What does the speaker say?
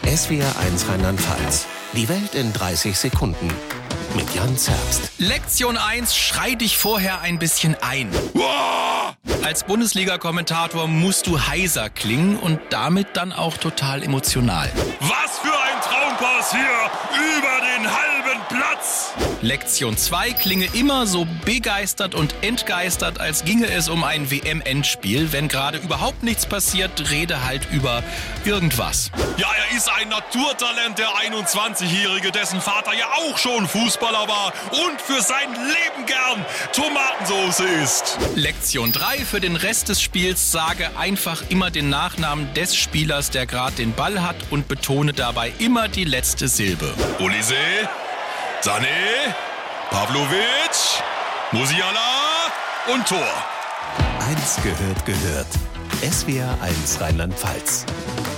SWR1 Rheinland-Pfalz. Die Welt in 30 Sekunden. Mit Jan Zerbst. Lektion 1, schrei dich vorher ein bisschen ein. Als Bundesliga-Kommentator musst du heiser klingen und damit dann auch total emotional. Was für ein Traumpass hier über den halben Platz! Lektion 2, klinge immer so begeistert und entgeistert, als ginge es um ein WM-Endspiel. Wenn gerade überhaupt nichts passiert, rede halt über irgendwas. Ja, er ist ein Naturtalent, der 21-Jährige, dessen Vater ja auch schon Fußballer war und für sein Leben gern Tomatensauce isst. Lektion 3, für den Rest des Spiels sage einfach immer den Nachnamen des Spielers, der gerade den Ball hat, und betone dabei immer die letzte Silbe. Olise, Sané, Pavlovic, Musiala und Tor. Eins gehört. SWR1 Rheinland-Pfalz.